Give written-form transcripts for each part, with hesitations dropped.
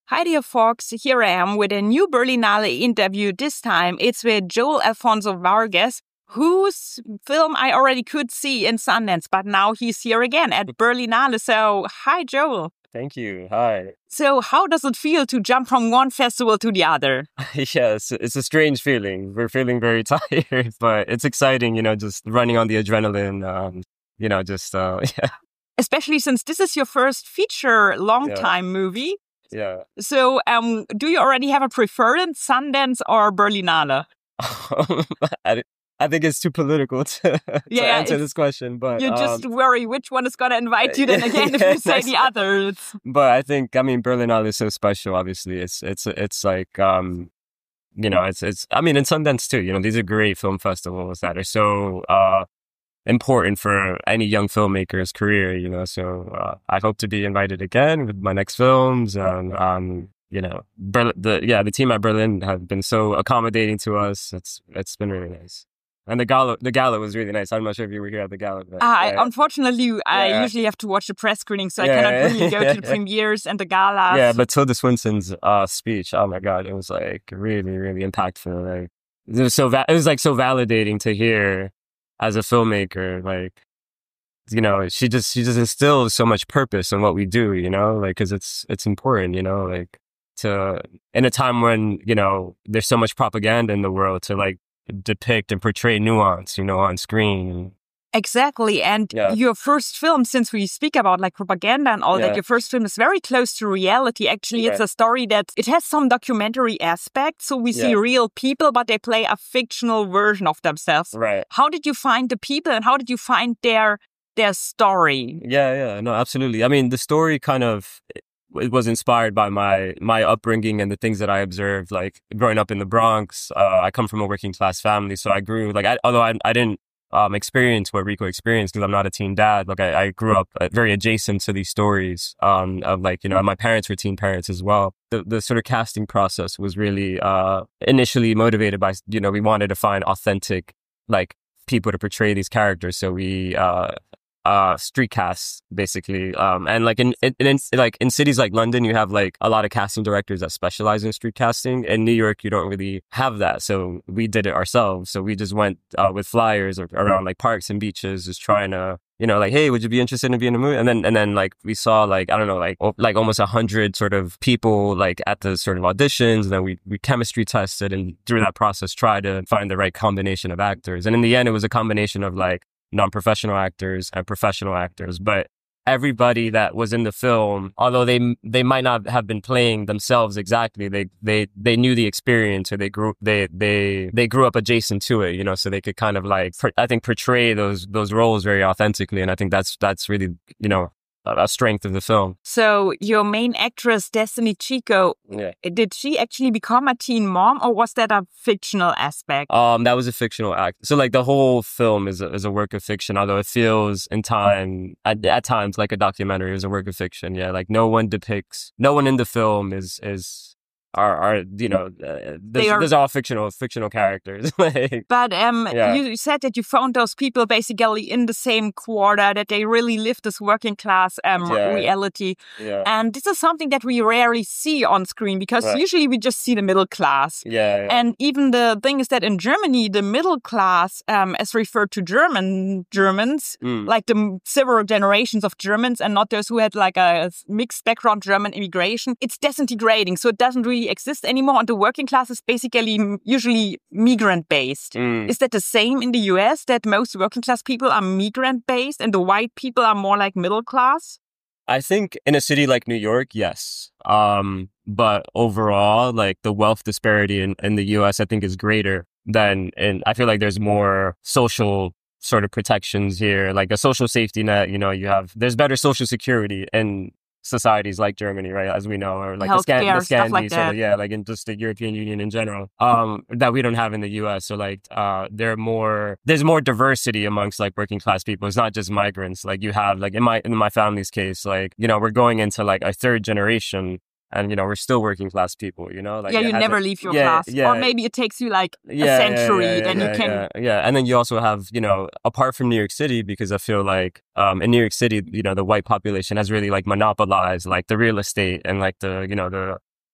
Hi dear Fox, here I am with a new Berlinale interview. This time it's with Joel Alfonso Vargas, whose film I already could see in Sundance, but now he's here again at Berlinale. So, hi Joel. Thank you. Hi. So how does it feel to jump from one festival to the other? Yes, it's a strange feeling. We're feeling very tired, but it's exciting, just running on the adrenaline, yeah. Especially since this is your first feature long-time movie. Yeah. So, do you already have a preference, Sundance or Berlinale? I think it's too political to answer this question, but you just worry which one is going to invite you then again if you say the others. But I think, Berlinale is so special. Obviously, it's like in Sundance too. These are great film festivals that are so important for any young filmmaker's career, so I hope to be invited again with my next films. The team at Berlin have been so accommodating to us. It's been really nice. And the gala was really nice. I'm not sure if you were here at the gala. But, unfortunately, I usually have to watch the press screening, so I cannot really go to the premieres and the galas. Yeah, but Tilda Swinton's speech, oh my God, it was like really, really impactful. Like it was so validating to hear as a filmmaker. Like, she just instills so much purpose in what we do. Because it's important. To in a time when there's so much propaganda in the world to like depict and portray nuance, on screen. Exactly. And your first film, since we speak about like propaganda and all that, your first film is very close to reality. Actually, it's a story that it has some documentary aspects. So we see real people, but they play a fictional version of themselves. Right. How did you find the people and how did you find their story? Yeah. No, absolutely. The story kind of... It was inspired by my upbringing and the things that I observed, like growing up in the Bronx. I come from a working class family, so I grew although I didn't experience what Rico experienced because I'm not a teen dad. Like I grew up very adjacent to these stories of my parents were teen parents as well. The sort of casting process was really initially motivated by we wanted to find authentic people to portray these characters, so we street casts basically, and in cities like London you have like a lot of casting directors that specialize in street casting. In New York you don't really have that, so we did it ourselves. So we just went with flyers around like parks and beaches, just trying to hey, would you be interested in being in a movie? And then like we saw almost 100 sort of people like at the sort of auditions, and then we chemistry tested, and through that process tried to find the right combination of actors. And in the end it was a combination of like non-professional actors and professional actors, but everybody that was in the film, although they might not have been playing themselves exactly, they knew the experience, or they grew up adjacent to it, so they could kind of I think portray those roles very authentically. And I think that's really a strength of the film. So your main actress, Destiny Chico, did she actually become a teen mom, or was that a fictional aspect? That was a fictional act. So like the whole film is a work of fiction, although it feels in time at times like a documentary. It was a work of fiction. Yeah, like no one in the film is there's all fictional characters. But you said that you found those people basically in the same quarter, that they really live this working class reality. Yeah. And this is something that we rarely see on screen, because usually we just see the middle class. Yeah. And even the thing is that in Germany, the middle class, as referred to Germans, like the several generations of Germans, and not those who had like a mixed background German immigration, it's disintegrating. So it doesn't really exist anymore, and the working class is basically usually migrant-based. Is that the same in the US, that most working class people are migrant-based and the white people are more like middle class? I think in a city like New York, yes. But overall, like the wealth disparity in the US, I think is greater than I feel like there's more social sort of protections here, like a social safety net. There's better social security in societies like Germany, right, as we know, or like the Scandi, so like in just the European Union in general, that we don't have in the US. So like there's more diversity amongst like working class people. It's not just migrants. Like you have like in my family's case, like we're going into like a third generation, and we're still working class people, like you never leave your class, or maybe it takes you like a century, then you can and then you also have apart from New York City, because I feel like in New York City the white population has really like monopolized like the real estate and like the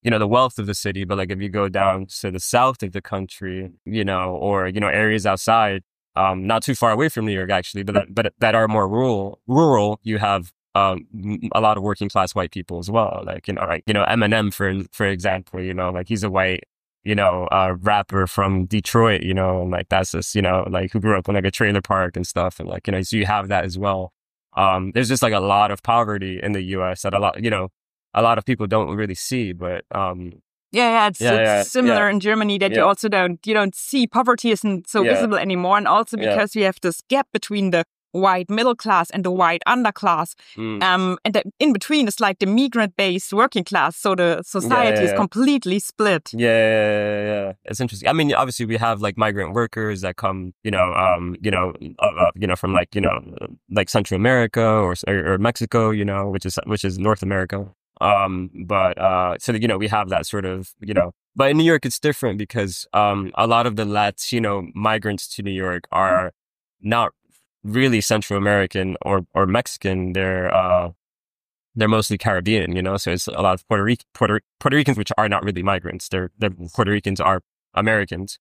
the wealth of the city. But like if you go down to the south of the country, or, areas outside, not too far away from New York, actually, but that are more rural, you have a lot of working class white people as well. Like, Eminem, for example, like he's a white, rapper from Detroit, and like that's just, like who grew up in like a trailer park and stuff. And like, so you have that as well. There's just like a lot of poverty in the US that a lot of people don't really see, but, it's similar in Germany that you also don't see poverty isn't so visible anymore. And also because you have this gap between the white middle class and the white underclass. And that in between is like the migrant-based working class. So the society is completely split. Yeah. It's interesting. I mean, obviously we have like migrant workers that come, from like Central America or Mexico, which is North America. So we have that sort of, but in New York it's different because a lot of the Latino migrants to New York are not really Central American or Mexican. They're mostly Caribbean, so it's a lot of Puerto Ricans, which are not really migrants. They're Puerto Ricans are Americans,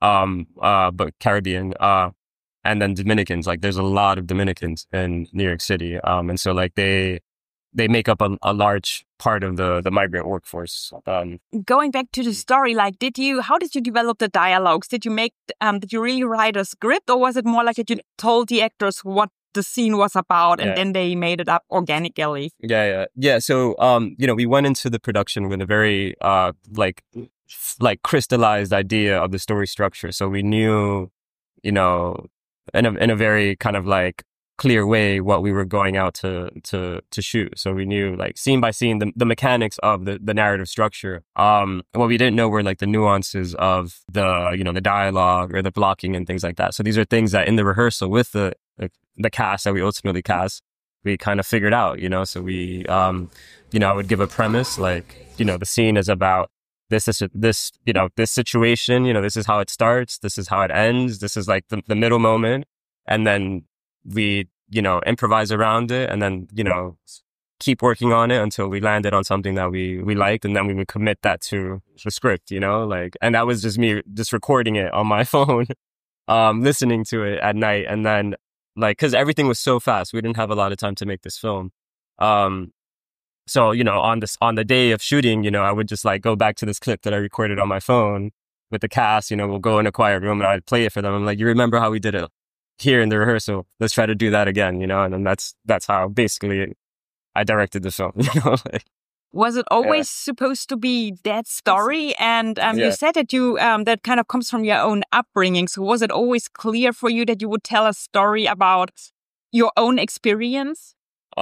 but Caribbean, and then Dominicans. Like there's a lot of Dominicans in New York City. And so like they make up a large part of the migrant workforce. Going back to the story, like, how did you develop the dialogues? Did you really write a script, or was it more like that you told the actors what the scene was about and then they made it up organically? Yeah. So, we went into the production with a very, like crystallized idea of the story structure. So we knew, in a very kind of like clear way what we were going out to shoot. So we knew like scene by scene the mechanics of the narrative structure. What we didn't know were like the nuances of the dialogue or the blocking and things like that. So these are things that in the rehearsal with the cast that we ultimately cast, we kind of figured out, So we I would give a premise like, the scene is about this situation, this is how it starts, this is how it ends, this is like the middle moment, and then we, improvise around it and then, keep working on it until we landed on something that we liked. And then we would commit that to the script, and that was just me just recording it on my phone, listening to it at night. And then like, cause everything was so fast. We didn't have a lot of time to make this film. So, on the day of shooting, I would just like go back to this clip that I recorded on my phone with the cast, we'll go in a quiet room and I'd play it for them. I'm like, you remember how we did it here in the rehearsal? Let's try to do that again, and then that's how basically I directed the film. Was it always supposed to be that story? And you said that you that kind of comes from your own upbringing. So was it always clear for you that you would tell a story about your own experience?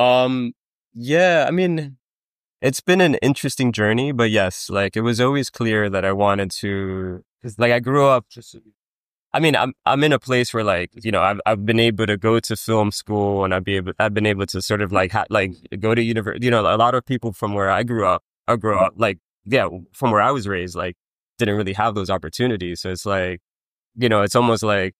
Yeah, I mean, it's been an interesting journey, but yes, like it was always clear that I wanted to, cause like I grew up I'm in a place where like, I've been able to go to film school and I've been able to sort of like, go to university. A lot of people from where I grew up, from where I was raised, like didn't really have those opportunities. So it's like, it's almost like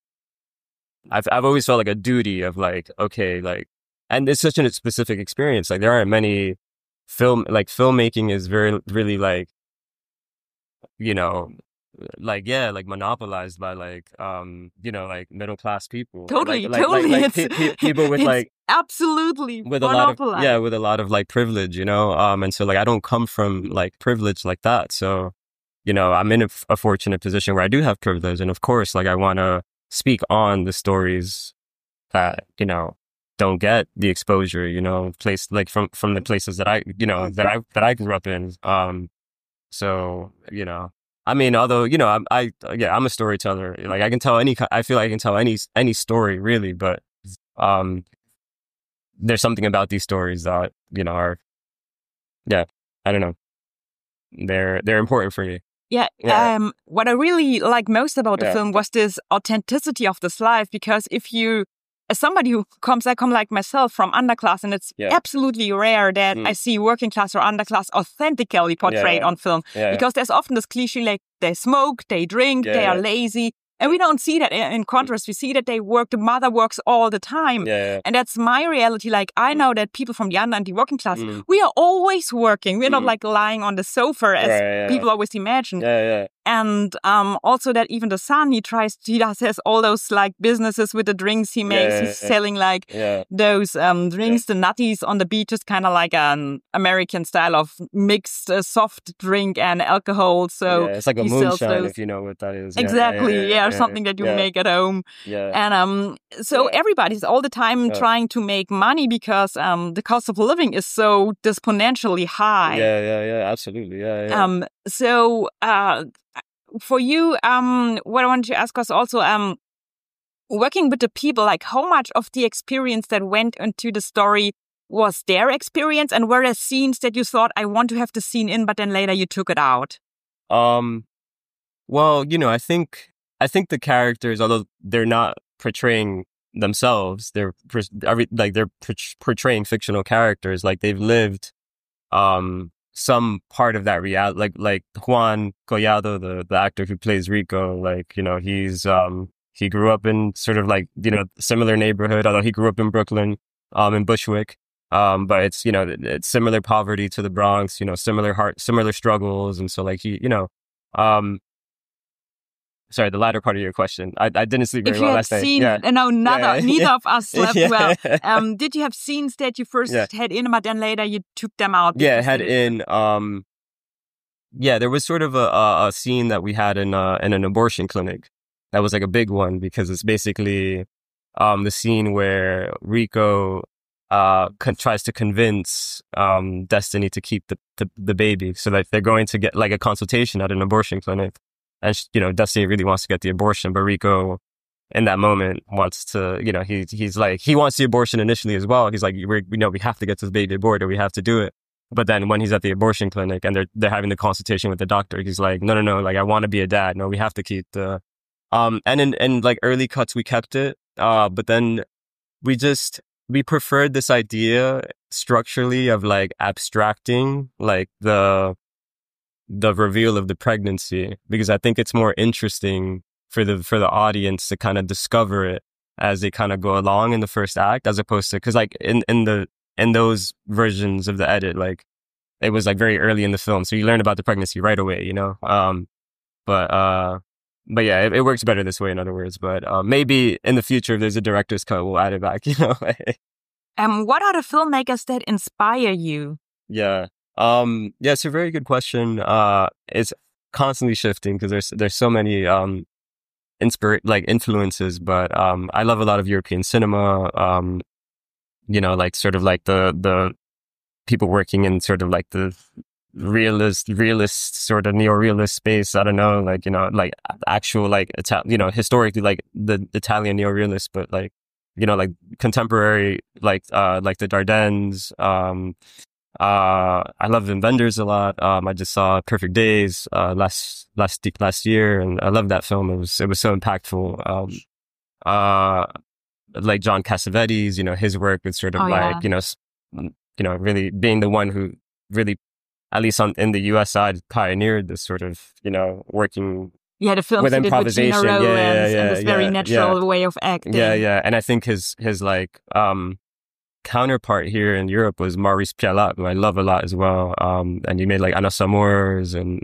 I've always felt like a duty of like, okay, like, and it's such a specific experience. Like there aren't many filmmaking is very, really like, like monopolized by like like middle class people. Totally. People with like absolutely with a lot of like privilege, and so like I don't come from like privilege like that. So I'm in a fortunate position where I do have privilege, and of course like I want to speak on the stories that don't get the exposure, place like from the places that I that I grew up in. So I mean, although, I'm a storyteller. Like I feel like I can tell any story really, but, there's something about these stories that, are, I don't know. They're important for me. Yeah. What I really like most about the film was this authenticity of this life, because as somebody who I come like myself from underclass, and it's absolutely rare that I see working class or underclass authentically portrayed on film, because there's often this cliche like they smoke, they drink, they are lazy. And we don't see that. In contrast, we see that the mother works all the time. Yeah. And that's my reality. Like, I know that people from the under and the working class, we are always working. We're not like lying on the sofa as people always imagine. Yeah. And also that even the son, he has all those like businesses with the drinks he makes. He's selling like those drinks, the nutties on the beach, is kind of like an American style of mixed soft drink and alcohol. So it's like a moonshine, if you know what that is. Exactly. Something that you make at home. Yeah. And so everybody's all the time trying to make money because the cost of living is so disproportionately high. Yeah, absolutely. Yeah. So for you, what I wanted to ask was also working with the people, like how much of the experience that went into the story was their experience, and were there scenes that you thought, I want to have the scene in, but then later you took it out? Well, I think the characters, although they're not portraying themselves, they're portraying fictional characters. Like they've lived some part of that reality. Like Juan Collado, the actor who plays Rico, like he grew up in sort of like similar neighborhood, although he grew up in Brooklyn, in Bushwick. But it's similar poverty to the Bronx, similar struggles, and so like sorry, the latter part of your question. I didn't sleep very well last night. Neither of us slept well. Did you have scenes that you first had in, but then later you took them out? Yeah, had in. There was sort of a scene that we had in an abortion clinic. That was like a big one because it's basically the scene where Rico tries to convince Destiny to keep the baby, so that they're going to get like a consultation at an abortion clinic. And, Destiny really wants to get the abortion, but Rico in that moment wants to, he's like, he wants the abortion initially as well. He's like, we have to get this baby aborted. We have to do it. But then when he's at the abortion clinic and they're having the consultation with the doctor, he's like, no, like, I want to be a dad. No, we have to keep the, and in like early cuts, we kept it. But then we preferred this idea structurally of like abstracting like the reveal of the pregnancy, because I think it's more interesting for the audience to kind of discover it as they kind of go along in the first act, as opposed to, because like in those versions of the edit, like it was like very early in the film, so you learn about the pregnancy right away, but yeah, it works better this way, in other words. But maybe in the future, if there's a director's cut, we'll add it back. What are the filmmakers that inspire you? Yeah, it's a very good question. It's constantly shifting because there's so many influences, but I love a lot of European cinema. Like sort of like the people working in sort of like the realist sort of neo-realist space. I don't know, like like actual like historically like the Italian neo-realist, but like like contemporary like the Dardennes. I love Wim Wenders a lot. I just saw Perfect Days last year, and I love that film. It was so impactful. Like John Cassavetes, his work is sort of really being the one who really, at least in the US side, pioneered this sort of working. Yeah, the film with improvisation, with Gina Rowlands and this very natural way of acting. Yeah, and I think his like counterpart here in Europe was Maurice Pialat, who I love a lot as well. And he made like Anos Amours and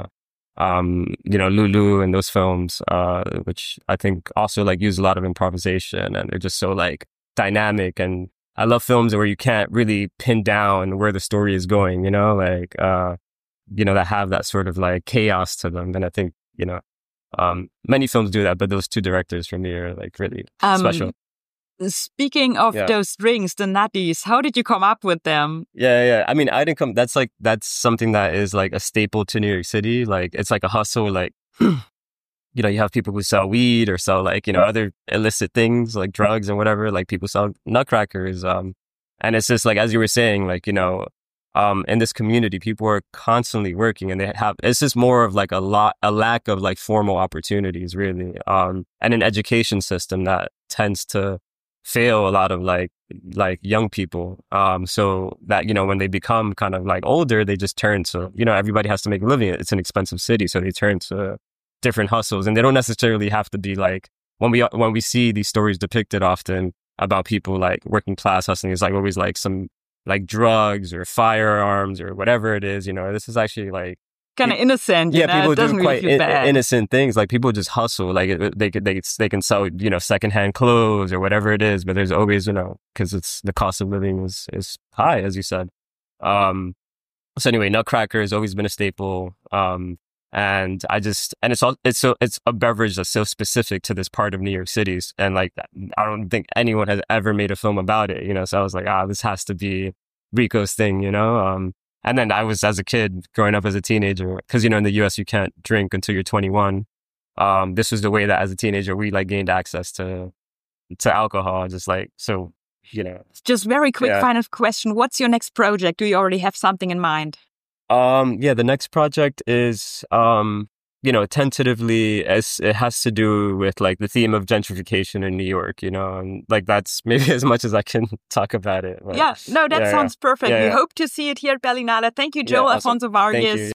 Lulu and those films, which I think also like use a lot of improvisation, and they're just so like dynamic. And I love films where you can't really pin down where the story is going, that have that sort of like chaos to them. And I think, many films do that, but those two directors for me are like really special. Speaking of those drinks, the nutties, how did you come up with them? Yeah. I mean, I didn't come. That's something that is like a staple to New York City. Like it's like a hustle. Like you have people who sell weed or sell like other illicit things like drugs and whatever. Like people sell nutcrackers. And it's just like, as you were saying, like in this community, people are constantly working, and it's just more of like a lack of like formal opportunities, really, and an education system that tends to fail a lot of like young people. So that, when they become kind of like older, they just turn to, everybody has to make a living. It's an expensive city. So they turn to different hustles, and they don't necessarily have to be like, when we see these stories depicted often about people like working class hustling, it's like always like some like drugs or firearms or whatever it is, you know. This is actually like kind of innocent. Yeah, people do quite innocent things. Like people just hustle. Like they can sell, you know, secondhand clothes or whatever it is. But there's always, you know, because it's the cost of living is high, as you said. So anyway, Nutcracker has always been a staple. And it's a beverage that's so specific to this part of New York City. And like, I don't think anyone has ever made a film about it, you know? So I was like, this has to be Rico's thing, you know? And then I was, as a kid, growing up as a teenager, because, you know, in the US, you can't drink until you're 21. This was the way that as a teenager, we like gained access to alcohol, just like, so, you know. Just very quick final question. What's your next project? Do you already have something in mind? The next project is, you know, tentatively, it has to do with like the theme of gentrification in New York, you know, and like that's maybe as much as I can talk about it. But, that sounds perfect. We hope to see it here at Berlinale. Thank you, Joel Afonso Vargas.